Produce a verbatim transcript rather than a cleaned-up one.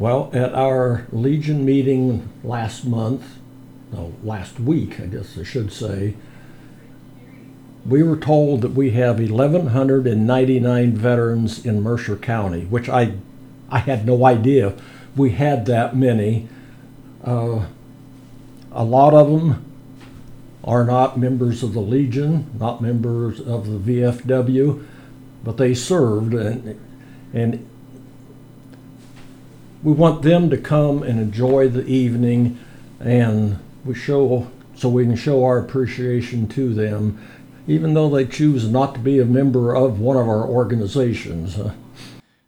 Well, at our Legion meeting last month, no, last week, I guess I should say, we were told that we have one thousand one hundred ninety-nine veterans in Mercer County, which I, I had no idea we had that many. Uh, a lot of them are not members of the Legion, not members of the V F W, but they served, and, and we want them to come and enjoy the evening, and we show so we can show our appreciation to them, even though they choose not to be a member of one of our organizations. Uh,